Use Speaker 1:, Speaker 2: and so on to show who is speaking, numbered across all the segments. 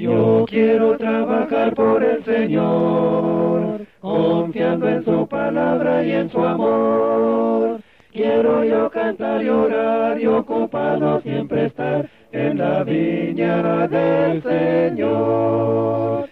Speaker 1: Yo quiero trabajar por el Señor, confiando en su palabra y en su amor. Quiero yo cantar y orar y ocupado siempre estar en la viña del Señor.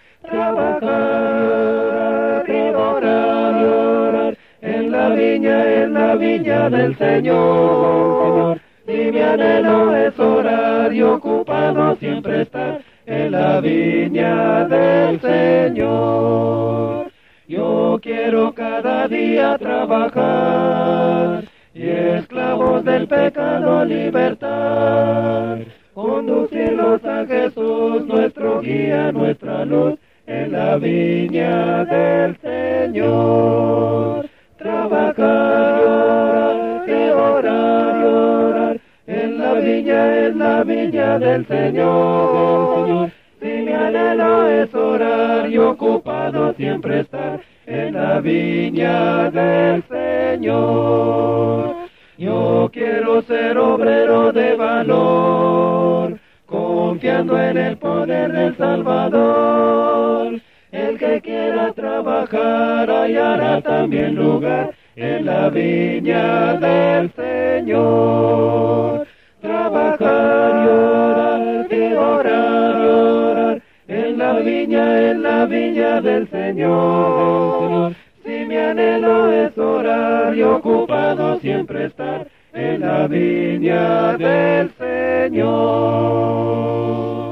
Speaker 1: Trabajar y orar en la viña del Señor. Y mi anhelo es orar y ocupado siempre estar en la viña del Señor. Yo quiero cada día trabajar y esclavos del pecado libertar, conducirlos a Jesús, nuestro guía, nuestra luz, en la viña del Señor. Trabajar y orar en la viña del Señor. Si mi anhelo es orar y ocupado siempre estar en la viña del Señor. Yo quiero ser obrero de valor, confiando en el poder del Salvador. El que quiera trabajar hallará también lugar en la viña del Señor. Trabajar y orar en la viña del Señor. Si mi anhelo es orar y ocupado siempre estar en la viña del Señor.